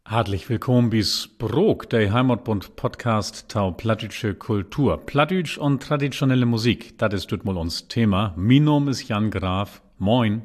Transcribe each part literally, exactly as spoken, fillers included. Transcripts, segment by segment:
Hartlich willkommen bis Brok, der Heimatbund-Podcast tau Plattdütsche Kultur. Plattdütsch und traditionelle Musik, das ist mal uns Thema. Mein Name ist Jan Graf. Moin.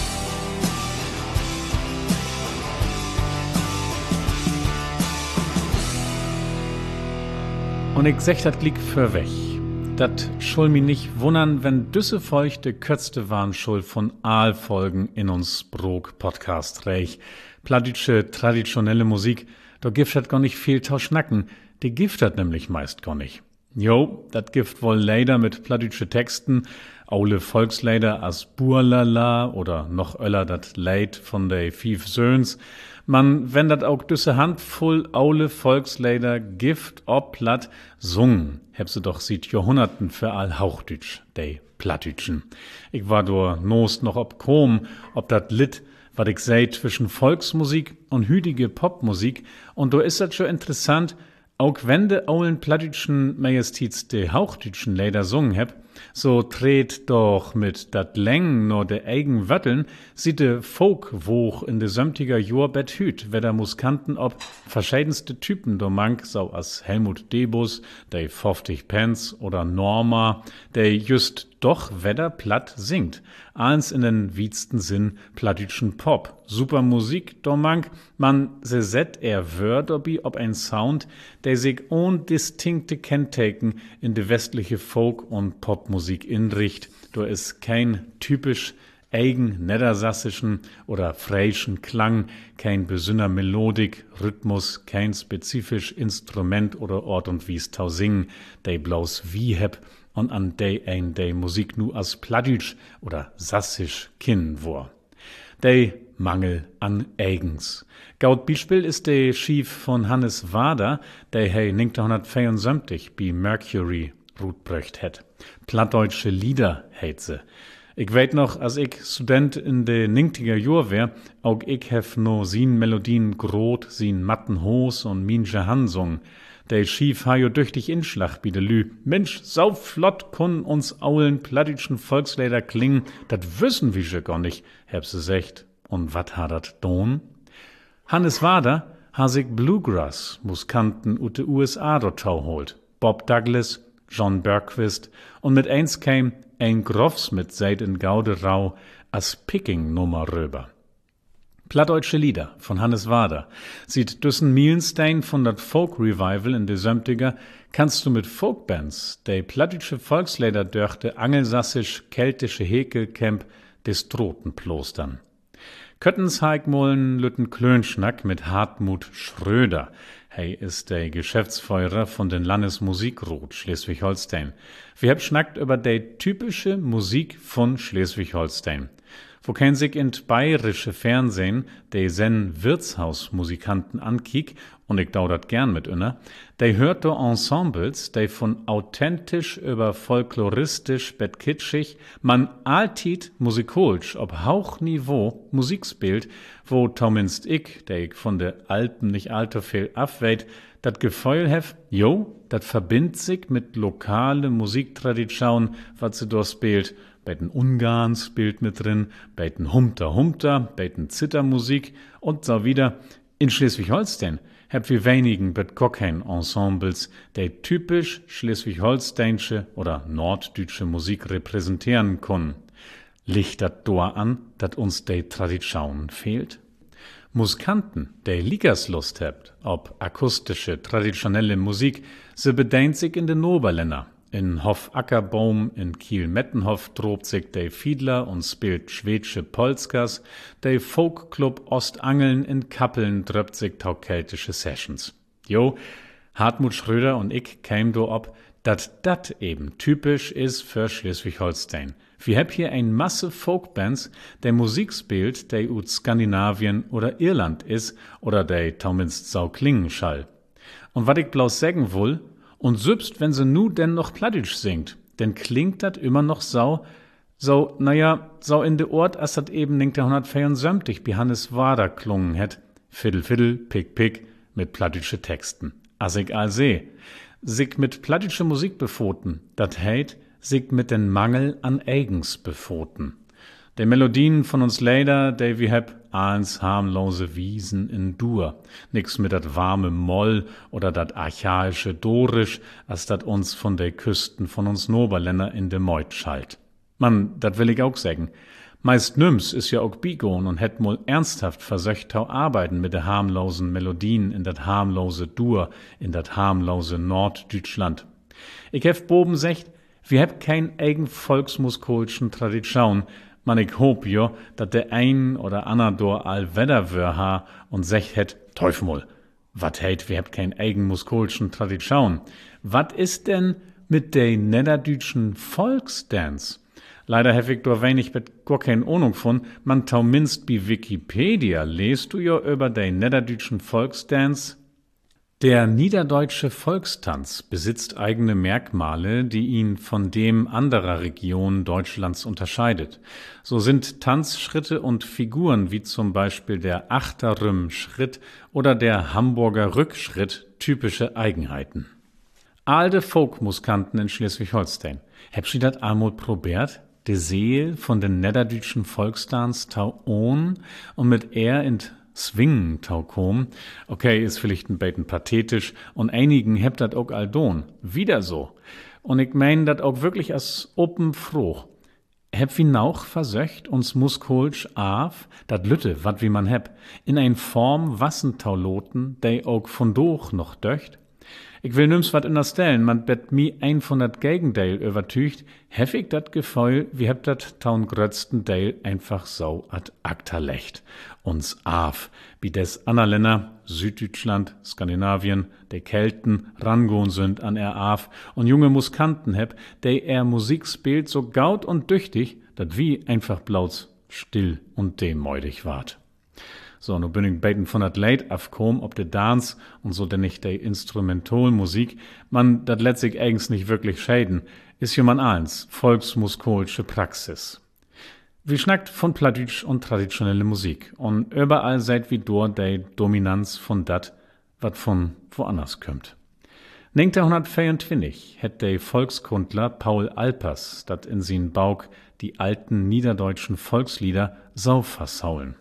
Und ich sech dat glick für weg. Dat schul mi nicht wundern, wenn düsse feuchte Kötzte waren schul von Aalfolgen in uns Brok-Podcast reich. Plattdütsche traditionelle Musik, da gift hat gar nicht viel tau schnacken, die gift hat nämlich meist gar nicht. Jo, dat gift wohl leider mit plattdütsche Texten, aule Volksleider as Burlala oder noch öller dat Leid von de Fief Söhns. Man, wenn dat auch düsse Handvoll aule Volksleider gift ob platt sungen, heb se doch sieht Jahrhunderten für all Hauchdütsch, de Plattdütschen. Ich war do nost noch ob kom, ob dat Lied was ich seh zwischen Volksmusik und hütige Popmusik. Und da ist das schon interessant, auch wenn de aulen plattdütschen Majestäts de hauchdütschen Lieder sungen heb, so tret doch mit dat Läng no de eigen Wörteln, sieht de Folkwoch in de sömtiger Jorbett hüt, wer da Muskanten ob verschiedenste Typen do mank, so as Helmut Debus, de Foftig Pence oder Norma, de just doch wedder platt singt. Eins in den wiedsten Sinn plattdütschen Pop. Super Musik, do mank, man se set er Wörter bi ob ein Sound, der sich ohn distinkte Kenntaken in de westliche Folk- und Popmusik inricht. Do is kein typisch eigen niedersassischen oder freischen Klang, kein besünner Melodik, Rhythmus, kein spezifisch Instrument oder Ort und Wies tau singen, dei blaus wie heb und an dei ein dei Musik nu as plattdütsch oder sassisch kin wor. Dei Mangel an eigens. Gaut Beispiel ist de Schief von Hannes Wader, dei hei neunzehnhundertvierundsiebzig bi Mercury rutbröcht het. Plattdeutsche Lieder heit se. Ich weet noch, als ich Student in de neunziger Jahr wär, auch ich hef no sin Melodien grot, sin matten Hos und minche Hansung. Der Schief ha jo düchtig Inschlag bi de Lü. Mensch, sau flott kun uns aulen plattdütschen Volkslieder klingen, dat wissen wir schon gar nicht, heb se secht. Und wat ha dat don? Hannes Wader ha sich Bluegrass-Muskanten ut de U S A dort tau holt. Bob Douglas, John Bergquist und mit eins käm ein Grofs mit seit in Gaude Rau as Picking-Nummer rüber. Plattdeutsche Lieder von Hannes Wader. Sieht düssen Mielenstein von dat Folk-Revival in de Sömtiger, kannst du mit Folkbands, de plattdeutsche Volkslieder dörchte angelsassisch-keltische Häkelcamp des Troten plostern. Köttens Heikmollen lütten Klönschnack mit Hartmut Schröder. Hey ist der Geschäftsführer von den Landesmusikrot Schleswig-Holstein. Wir hab schnackt über de typische Musik von Schleswig-Holstein. Wo kein sich in bayerische Fernsehen de sen Wirtshausmusikanten ankiek, und ich daudert gern mit inner, de hört do Ensembles, de von authentisch über folkloristisch bet kitschig, man altit musikolisch ob Hauchniveau Musik spielt, wo zumindest ich, der ich von de Alpen nicht allzu viel abweit, dat Gefühl hef, jo, dat verbindt sich mit lokale Musiktradition, wat se do spielt. Bei den Ungarn spielt mit drin, bei den Humter Humter, bei den Zittermusik und so wieder. In Schleswig-Holstein hab wir wenigen bet kein Ensembles, die typisch schleswig-holsteinsche oder norddeutsche Musik repräsentieren können. Liegt dat doa an, dat uns de Tradition fehlt? Musikanten, die Liegerslust habt, ob akustische, traditionelle Musik, se bedeint sich in den Oberländer. In Hof Ackerbaum in Kiel-Mettenhof drobt sich der Fiedler und spielt schwedische Polskas, der Folkclub Ostangeln in Kappeln dröpt sich taukeltische Sessions. Jo, Hartmut Schröder und ich käm do ob, dat dat eben typisch is für Schleswig-Holstein. Wir hab hier ein Masse Folkbands, der Musik spielt, der ut Skandinavien oder Irland is oder der zumindest sau klingen schall. Und wat ich bloß sagen will, und selbst wenn sie nu denn noch plattdütsch singt, denn klingt dat immer noch sau, so, naja, so in de Ort, as dat eben neunzehnhundertvierundsiebzig bi Hannes Wader klungen het, Fiddle Fiddle, Pick Pick, mit plattdütsche Texten. As ich all seh. Sich mit plattdütsche Musik befoten, dat heit, sich mit den Mangel an eigens befoten. De Melodien von uns Leider, de wie heb ahns harmlose Wiesen in Dur. Nix mit dat warme Moll oder dat archaische Dorisch, as dat uns von de Küsten von uns Noberländer in de Meut schallt. Man, dat will ich auch sagen. Meist nüms is ja auch bigon und het mol ernsthaft versöcht tau arbeiten mit de harmlosen Melodien in dat harmlose Dur, in dat harmlose Norddeutschland. Ich hef boben secht, wir heb kein eigen volksmuskolschen Tradition, man ich hoop jo, dat der ein oder ander dor all Wedderwör ha und secht het, Teufmol, wat heit, wir heb kein eigen muskolschen Tradition. Wat is denn mit de niederdütschen Volksdance? Leider hef ich dor wenig bet gar kein Ahnung von, man tau minst bi Wikipedia lest du jo über de niederdütschen Volksdance. Der niederdeutsche Volkstanz besitzt eigene Merkmale, die ihn von dem anderer Regionen Deutschlands unterscheidet. So sind Tanzschritte und Figuren wie zum Beispiel der Achterrüm-Schritt oder der Hamburger Rückschritt typische Eigenheiten. Alde Folkmuskanten in Schleswig-Holstein. Hebst du dat einmal probiert? De Seel von den niederdütschen Volkstanz tau on und mit er in Swingen tau kom. Okay, ist vielleicht ein bisschen pathetisch und einigen hebt dat auch aldon. Wieder so. Und ich mein dat auch wirklich als open froh. Heb wie nauch versöcht uns muskolsch af, dat Lütte, wat wie man heb, in ein Form Wassentau loten, dei auch von doch noch döcht. Ich will nüms wat unterstellen, man bet mi ein von dat Gegenteil übertücht, hef ich dat Gefühl, wie heb dat taun grötzten Teil einfach so ad acta lecht. Uns af, wie des ander Länder, Süddeutschland, Skandinavien, de Kelten, rangohn sind an er af und junge Muskanten heb, de er Musik spielt so gaut und düchtig, dat wie einfach blauts still und demütig ward. So, nu bin ich beten von dat Leid afkom, ob de Dance und so denn nicht de Instrumentalmusik, man dat lässt sich eigens nicht wirklich scheiden, is ja man eins, volksmuskolsche Praxis. Wir schnackt von Plattdeutsch und traditionelle Musik und überall seid wie dort de Dominanz von dat, wat von woanders kommt. neunzehnhundertvierundzwanzig hätt de Volkskundler Paul Alpers dat in sin Bauk die alten niederdeutschen Volkslieder sau versaulen.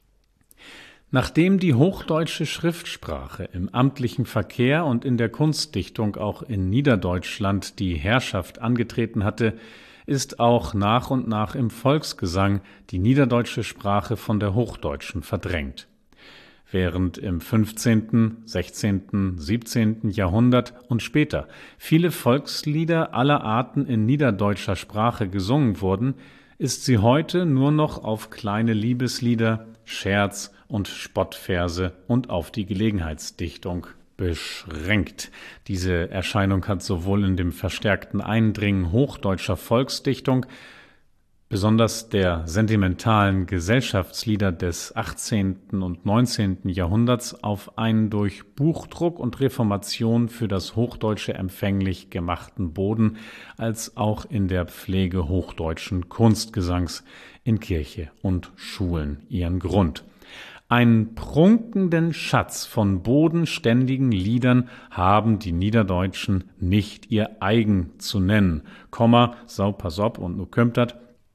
Nachdem die hochdeutsche Schriftsprache im amtlichen Verkehr und in der Kunstdichtung auch in Niederdeutschland die Herrschaft angetreten hatte, ist auch nach und nach im Volksgesang die niederdeutsche Sprache von der hochdeutschen verdrängt. Während im fünfzehnten, sechzehnten, siebzehnten Jahrhundert und später viele Volkslieder aller Arten in niederdeutscher Sprache gesungen wurden, ist sie heute nur noch auf kleine Liebeslieder, Scherz- und Spottverse und auf die Gelegenheitsdichtung beschränkt. Diese Erscheinung hat sowohl in dem verstärkten Eindringen hochdeutscher Volksdichtung, besonders der sentimentalen Gesellschaftslieder des achtzehnten und neunzehnten Jahrhunderts, auf einen durch Buchdruck und Reformation für das Hochdeutsche empfänglich gemachten Boden, als auch in der Pflege hochdeutschen Kunstgesangs in Kirche und Schulen ihren Grund. Einen prunkenden Schatz von bodenständigen Liedern haben die Niederdeutschen nicht ihr eigen zu nennen. Komma, sau pass op und nu kömmt dat.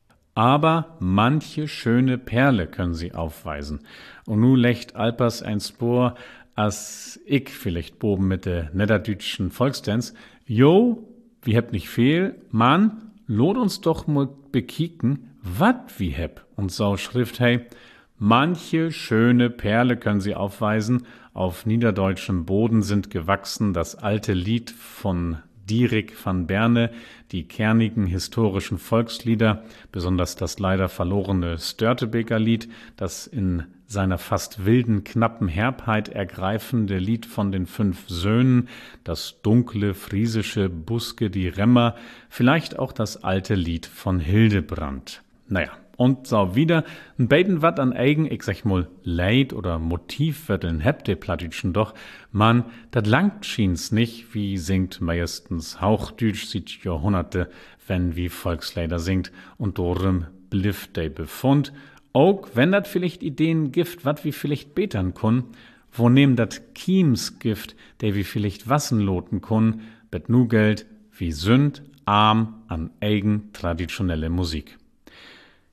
Aber manche schöne Perle können sie aufweisen. Und nu lecht Alpers ein Spor, as ich vielleicht boben mit der niederdütschen Volksdance. Jo, wie hebt nicht fehl, Mann, lot uns doch mal bekicken, wat wie heb. Und so schrift hey, manche schöne Perle können sie aufweisen, auf niederdeutschem Boden sind gewachsen das alte Lied von Dierik van Berne, die kernigen historischen Volkslieder, besonders das leider verlorene Störtebeker Lied, das in seiner fast wilden, knappen Herbheit ergreifende Lied von den fünf Söhnen, das dunkle, friesische Buske die Remmer, vielleicht auch das alte Lied von Hildebrand. Naja, und so wieder ein beiden wat an eigen, ich sag mal, Leid oder Motivwörteln hebt de Plattdeutschen doch, man, dat langt schien's nicht, wie singt meistens Hauchdütsch sieht Jahrhunderte, wenn wie Volkslieder singt, und dorum bliff de Befund, auch wenn dat vielleicht Ideen gift, wat wie vielleicht betern kun, wo nehm dat Kiemsgift, der wie vielleicht Wassen loten kun, bet nu Geld wie Sünd, arm an eigen traditionelle Musik.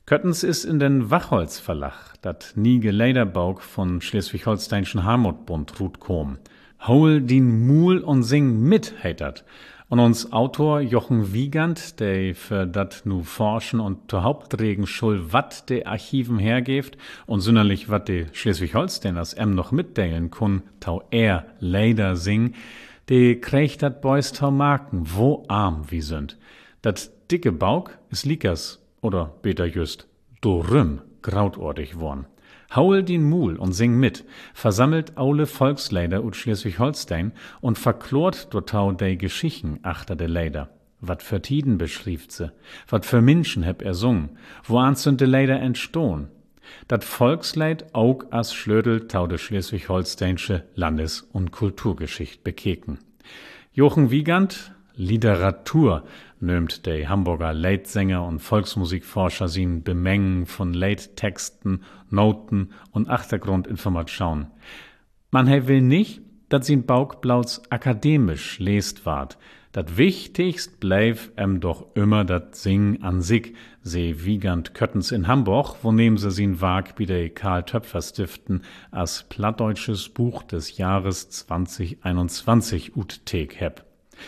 Köttens ist in den Wachholz Verlag, dat niege Lederbauk von Schleswig-Holsteinschen Heimatbund Ruth kom. Hol din Mul und sing mit, heit dat. Und uns Autor Jochen Wiegand, der für dat nu forschen und zur Hauptregen schul wat de Archiven hergeeft und sünderlich wat de Schleswig-Holsteiners em noch mitdeilen kun, tau er Leder sing, de kriegt dat Boys tau Marken, wo arm wie sind. Dat dicke Bauk is Likas, oder beter just, dorüm grautordig worn. Haul din Mul und sing mit, versammelt aule Volksleider ut Schleswig-Holstein und verklort dortau de Geschichten achter de Leider. Wat für Tiden beschrieft se, wat für Menschen heb er sung, wo an sind de Leider entstohn. Dat Volksleid aug as Schlödel tau de Schleswig-Holsteinsche Landes- und Kulturgeschicht bekeken. Jochen Wiegand, Literatur, nömt der Hamburger Leitsänger und Volksmusikforscher sin Bemengen von Leittexten, Noten und Achtergrundinformationen. Man he will nicht, dat sin Baukblauts akademisch lest ward. Dat wichtigst bleif em doch immer dat Sing an sich, se Wiegand Köttens in Hamburg, wo nehmen se sin Wag bi der Karl Töpfer Stiften as plattdeutsches Buch des Jahres zwanzig einundzwanzig ut Teg heb.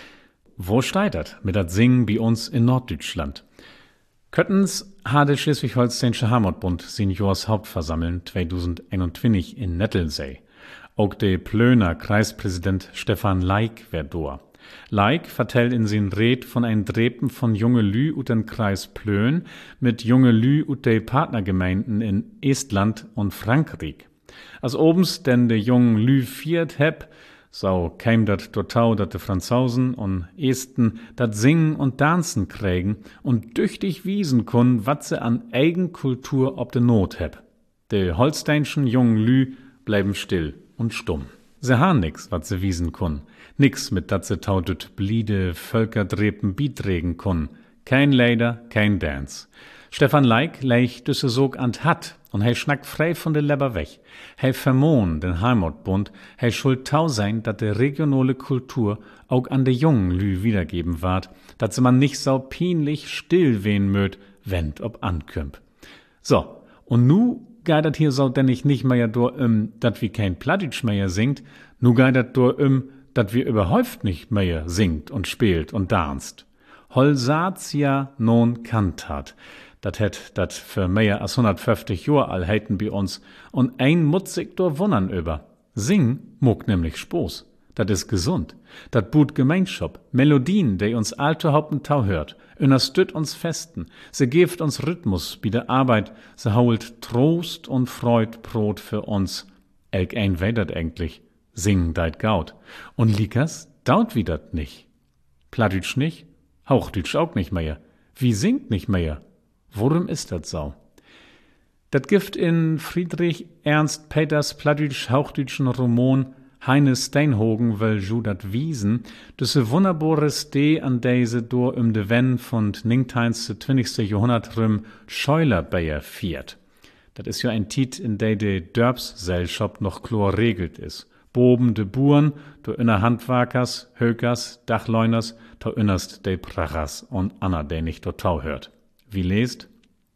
Wo steitert mit dat Singen bi uns in Norddeutschland? Köttens hatte Schleswig-Holsteinsche Heimatbund sin Jors Hauptversammeln zweitausendeinundzwanzig in Nettelsee. Auch de Plöner Kreispräsident Stefan Leik wär dor. Leik vertellt in sin Red von ein Drepen von junge Lü ut den Kreis Plön mit junge Lü ut de Partnergemeinden in Estland und Frankreich. Als obens denn de jungen Lü viert heb, so käm dat dortau, dat de Franzosen und Esten dat Singen und Tanzen krägen und düchtig wiesen kun, wat se an Eigenkultur ob de Not heb. De holsteinschen jungen Lü bleiben still und stumm. Se han nix, wat se wiesen kun. Nix, mit dat se tau düt bliede Völkerdrepen bitregen kun. Kein Leider, kein Dance. Stefan Leik leich düsse sog ant hat und hei schnackt frei von de Leber weg. Hei vermohn den Heimatbund, hei schuld tau sein, dat de regionale Kultur auch an de jungen Lü wiedergeben ward, dat se man nicht sau pinlich still wehen möt, wennt ob ankümp. So, und nu geidert hier so denn ich nicht mehr dur um, dat wie kein Plattdeutsch mehr singt, nu geidert dur um, dat wir überhäuft nicht mehr singt und spielt und danst. Holsatia non cantat. Dat hätt dat für mehr als hundertfünfzig Jahr all heiten bi uns und ein mutzig dur wundern über. Sing muck nämlich Spoß. Dat is gesund. Dat boot Gemeinschaft, Melodien, de uns alte Haupten tau hört, unterstützt uns festen, se geeft uns Rhythmus bi der Arbeit, se hault Trost und Freud Brot für uns. Elk ein wedert eigentlich, singen deit gaut. Und Likas daut wie dat nicht. Plattdeutsch nicht, Hauchdütsch auch nicht mehr. Wie singt nicht mehr? Worum ist dat so? Dat gift in Friedrich Ernst Peters plattdeutsch-hauchdütschen Roman Heine Steinhogen wel Judat wiesen, düsse wunderbare Dee an deise door um de Wen von Ningteins zwanzigste Jahrhundert rüm Scheulerbayer fiert. Dat is ja ein Tit, in de de Dörpsgesellschaft noch chlor regelt is. Boben de Buren, do inner Handwerkers, Hökers, Dachleuners, to innerst de Prachers und Anna, de nicht tau hört. Wie lest?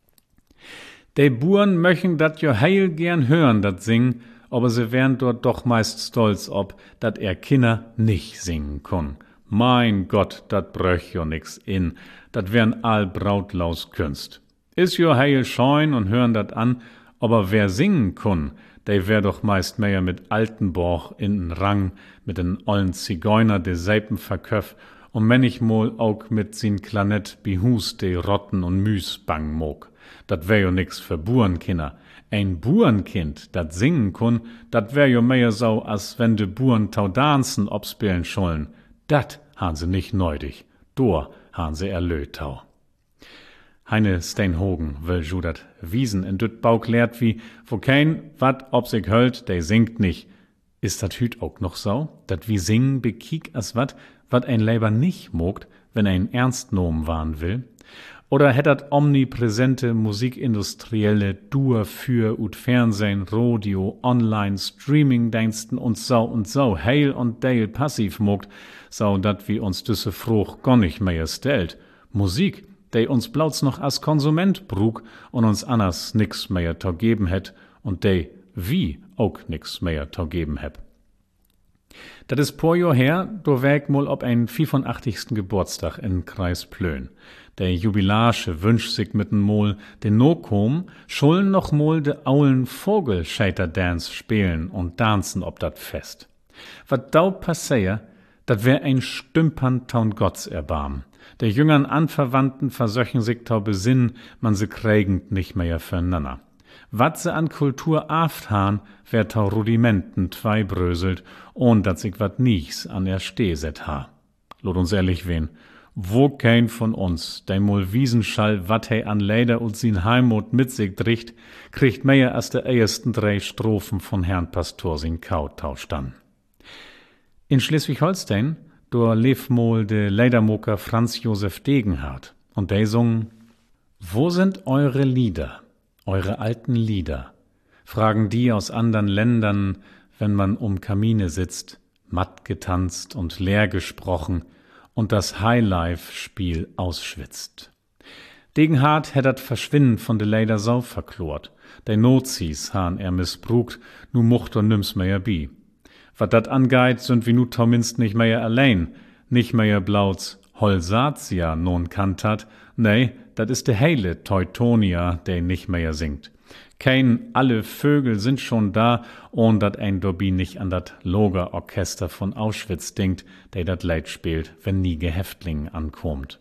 De Buren möchten dat jo heil gern hören, dat singen, aber sie wären dort doch meist stolz ob, dat er Kinder nicht singen kun. Mein Gott, dat bröch jo nix in, dat wären all brautlaus Künst. Is jo heil scheun und hören dat an, aber wer singen kun, der wär doch meist mehr mit Altenborch in Rang, mit den ollen Zigeuner de Seipen verköff und manchmal auch mit sin Klanett bihus de Rotten und Müs bang mog. Dat wär jo nix für Burenkinder. Ein Burenkind, dat singen kun, dat wär jo mehr so, als wenn de Buren tau dansen obspielen schollen. Dat han se nicht neudig. Dor han se erlöt tau. Heine Steinhogen will Judat wiesen in düt Bauk lehrt wie, wo kein wat ob sich höllt, der singt nicht. Ist dat hüt auch noch so, dat wie singen bekiek as wat, wat ein Leiber nicht mogt, wenn ein ernst nomen waren will? Oder hätt dat omnipräsente musikindustrielle Dur für ut Fernsehen, Radio, Online, Streamingdiensten und so und so heil und deil passiv mogt, so dat wie uns düsse Fruch gar nicht mehr stellt. Musik, der uns blauts noch als Konsument brug und uns anders nix mehr to geben het und der wie auch nix mehr to geben heb. Dat is paar Jahr her, do wäg mal ob ein fünfundachtzigsten Geburtstag in Kreis Plön. Der Jubilarsche wünscht sich mit'n Mol, den no kom, schullen noch mol de aulen Vogelscheiter-Dance spielen und tanzen ob dat Fest. Wat dau passeja, dat wär ein Stümpern taun Gotts erbarm. Der jüngern Anverwandten versöchen sich tau besinn, man se krägend nicht mehr füreinander. Wat se an Kultur aft han, wär tau Rudimenten tweibröselt, ohn dat sich wat nichts an der Steh set ha. Lot uns ehrlich wen, wo kein von uns, der mol Wiesenschall, wat he an Leider und sin Heimut mit sich dricht, kriegt mehr als der ersten drei Strophen von Herrn Pastor sin Kautausch dann. In Schleswig-Holstein, do lebt mol de Leidermoker Franz Josef Degenhardt, und der sung: Wo sind eure Lieder, eure alten Lieder? Fragen die aus andern Ländern, wenn man um Kamine sitzt, matt getanzt und leer gesprochen und das Highlife-Spiel ausschwitzt. Degenhardt hätt dat Verschwinden von de Leider Sau verklort. De Nozis han er missbrugt, nu mucht er nimm's mehr bi. Wat dat angeit, sind wir nu zumindest nicht mehr allein, nicht mehr blauts Holsatia non kantat, nee, dat is de heile Teutonia, der nicht mehr singt. Kein alle Vögel sind schon da, ohn dat ein Dobby nicht an dat Logerorchester von Auschwitz denkt, der dat Leid spielt, wenn nie Gehäftling ankommt.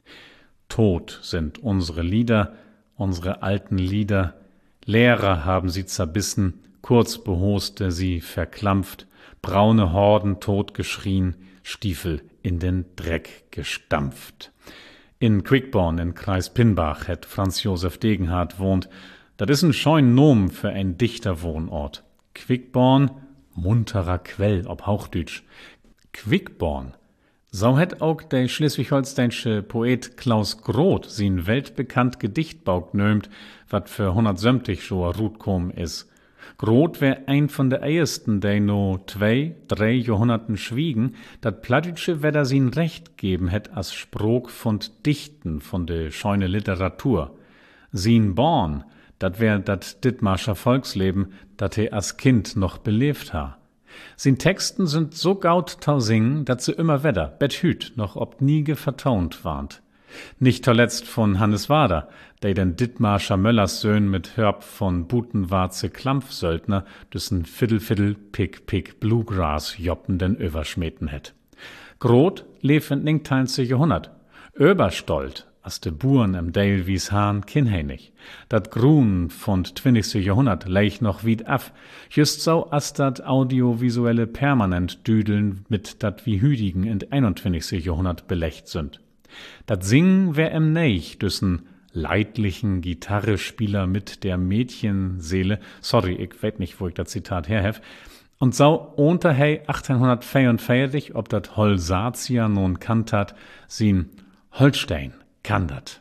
Tot sind unsere Lieder, unsere alten Lieder, Lehrer haben sie zerbissen, Kurzbehoste sie verklampft, braune Horden totgeschrien, Stiefel in den Dreck gestampft. In Quickborn in Kreis Pinbach hätt Franz Josef Degenhardt wohnt. Dat is ein scheun Nom für ein Dichterwohnort. Quickborn, munterer Quell ob Hauchdütsch. Quickborn, so hätt auch der schleswig-holsteinsche Poet Klaus Groth sin weltbekannt Gedicht baugtnömt, wat für hundertsömtig Joa Rutkom is. Groth wär ein von der ehesten, der no zwei, drei Jahrhunderten schwiegen, dat Plattdütsche wedder sin Recht geben hätt as Sprog von Dichten von de scheune Literatur. Sin Born, dat wär dat Dithmarscher Volksleben, dat he as Kind noch belebt ha. Sin Texten sind so gaut tau singen, dat se immer wedder, bethüt, noch ob niege vertont warnt. Nicht zuletzt von Hannes Wader, der den Dithmarscher Möllerssöhn mit Hörb von Butenwarze Klampfsöldner düssen Fiddle-Fiddle, Pick-Pick, Bluegrass joppenden Överschmeten hätt. Groth lebt in ningteinste Jahrhundert. Öberstolt, as de Buren im Dale wies Hahn kinhänig. Dat Grun von zwanzigste Jahrhundert leich noch wied af, just so as dat audiovisuelle permanent düdeln mit dat wie Hüdigen in einundzwanzigste Jahrhundert belecht sind. Dat Singen wär em Neich düssen leidlichen Gitarrespieler mit der Mädchenseele, sorry, ich weet nicht, wo ich das Zitat herhef, und so unterhei achtzehnhundertvierundvierzig, ob dat Holsatia nun kantat, sin Holstein kandat.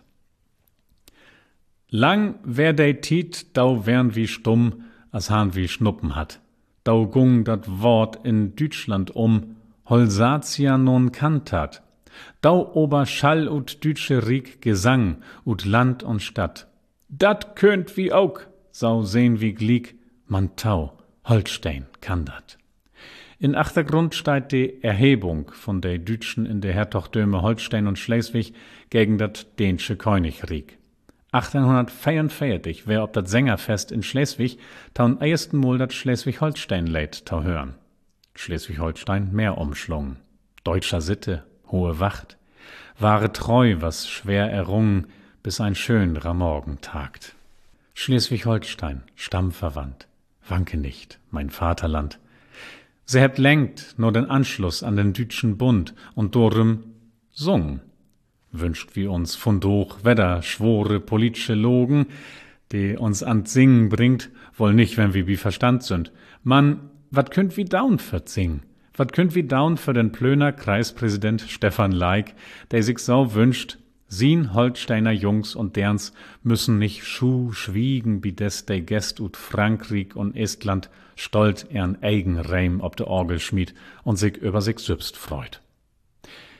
Lang wär dei Tiet, dau wärn wie stumm, as Hahn wie Schnuppen hat. Dau gung dat Wort in Deutschland um, Holsatia nun kantat. Dau ober Schall ut Dütsche Rieg Gesang ut Land und Stadt. Dat könnt wie auch, sau sehn wie gliek, man tau, Holstein kann dat. In Achtergrund steigt die Erhebung von der Dütschen in der Hertogdöme Holstein und Schleswig gegen dat dänische Königreich. achtzehnhundertvierundvierzig wär ob dat Sängerfest in Schleswig taun ersten Mal dat Schleswig-Holstein lädt tau hören. Schleswig-Holstein mehr umschlungen. Deutscher Sitte, hohe Wacht, wahre Treu, was schwer errungen, bis ein schönerer Morgen tagt. Schleswig-Holstein, stammverwandt, wanke nicht, mein Vaterland. Se hebt lenkt nur den Anschluss an den Dütschen Bund und dorem sung. Wünscht wie uns von doch Wedder schwore politische Logen, die uns an Singen bringt, wohl nicht, wenn wir wie Verstand sind. Man, wat könnt wie daun verzingen? Wat könnt wie daun für den Plöner Kreispräsident Stefan Leik, der sich so wünscht, sin Holsteiner Jungs und derns müssen nicht schuh schwiegen, wie des de Gäst ut Frankreich und Estland stolt ern eigen Reim ob de Orgel schmied und sich über sich selbst freut.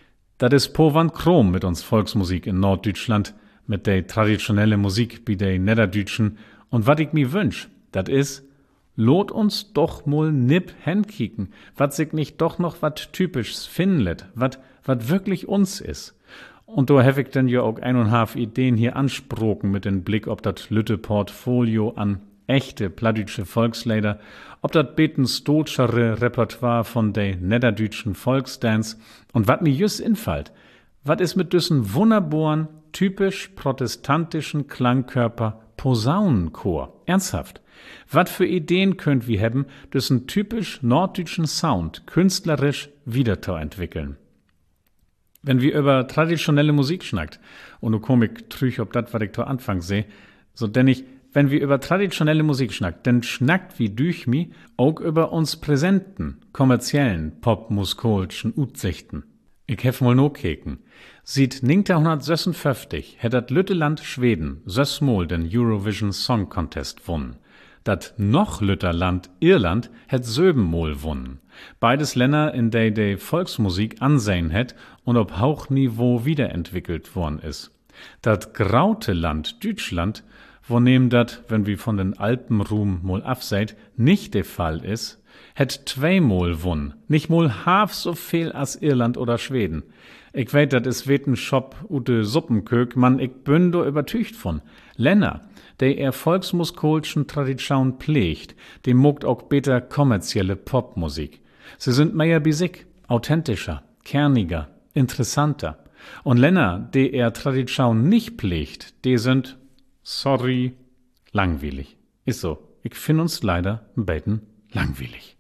Dat is Po van Krom mit uns Volksmusik in Norddeutschland, mit der traditionelle Musik bei de Niederdütschen. Und wat ich mi wünsch, dat is, lot uns doch mol nip henkicken, wat sich nicht doch noch wat typischs findet, wat, wat wirklich uns is. Und da hef ich denn ja auch ein und halb Ideen hier ansproken mit den Blick ob dat lütte Portfolio an echte plattdütsche Volkslieder, ob dat beten stotschere Repertoire von de niederdütschen Volksdance und wat mir jüss infallt, wat is mit düssen wunderboren, typisch protestantischen Klangkörper Posaunenchor? Ernsthaft. Wat für Ideen könnt wir haben, düssen typisch norddütschen Sound künstlerisch wieder entwickeln? Wenn wir über traditionelle Musik schnackt, und nu komm ich trüch ob dat, wat ich da Anfang seh, so denn ich, wenn wir über traditionelle Musik schnackt, denn schnackt wie durch mi auch über uns präsenten, kommerziellen, popmuskolischen Utsichten. Ich hef mal no keken. Sieht neunzehnhundertsechsundfünfzig hätt dat Lütteland Schweden sösmol den Eurovision Song Contest wunnen. Dat noch Lütterland Irland hätt söbenmol wunnen. Beides Länder, in der de Volksmusik ansehen hätt und ob Hauchniveau wiederentwickelt worden is. Dat graute Land Deutschland, wo nehm dat, wenn wir von den Alpenruhm mol abseid, nicht der Fall is, hätt zweimol wunnen, nicht mol half so viel als Irland oder Schweden. Ich weet, dat is weten Shop ute Suppenkök, man ich bin do übertücht von. Länder, der er volksmuskolschen Tradition pflegt, dem mogt auch beter kommerzielle Popmusik. Sie sind mehr bisig, authentischer, kerniger, interessanter. Und Länder, der er Tradition nicht pflegt, die sind, sorry, langweilig. Ist so. Ich find uns leider ein beten langweilig.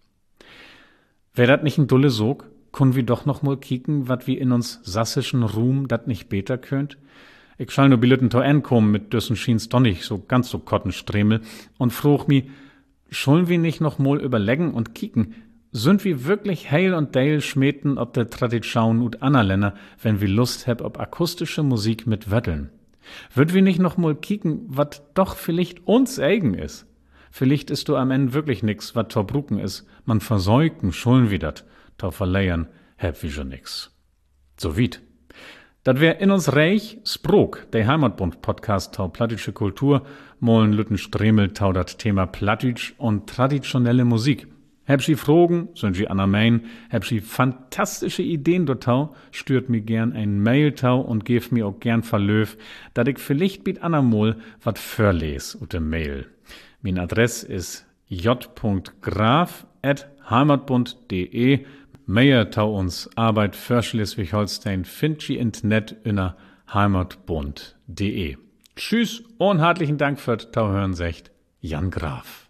Wär dat nicht ein dulle Sog, können wir doch noch mal kicken, wat wir in uns sassischen Ruhm dat nicht beter könnt? Ich schall nur bilden to ankommen mit düssen Schiens doch nicht so ganz so Kottenstremel und fruch mi, schullen wir nicht noch mal überlegen und kicken, sind wir wirklich heil und deil schmeten ob der Tradition und Annerländer, wenn wir Lust heb ob akustische Musik mit Wetteln? Würd wir nicht noch mal kicken, wat doch vielleicht uns eigen is? Vielleicht ist du am Ende wirklich nix, wat torbrucken is. Man versäugen schullen wir dat, to verleiern heb wir schon nix. So wied. Dat wär in uns Reich Sprog, der Heimatbund-Podcast tau plattdütsche Kultur, mollen Lütten Stremel tau dat Thema Plattdütsch und traditionelle Musik. Heb sie Fragen, sind sie aner mein, heb sie fantastische Ideen do tau, stört mir gern ein Mail tau und gef mir auch gern verlöf, dat ich vielleicht biet anermol wat förles ute Mail. Min Adress is j punkt graf at heimatbund punkt de. Meier tau uns Arbeit für Schleswig-Holstein findt sie int net inner heimatbund punkt de. Tschüss und herzlichen Dank für tau hören secht, Jan Graf.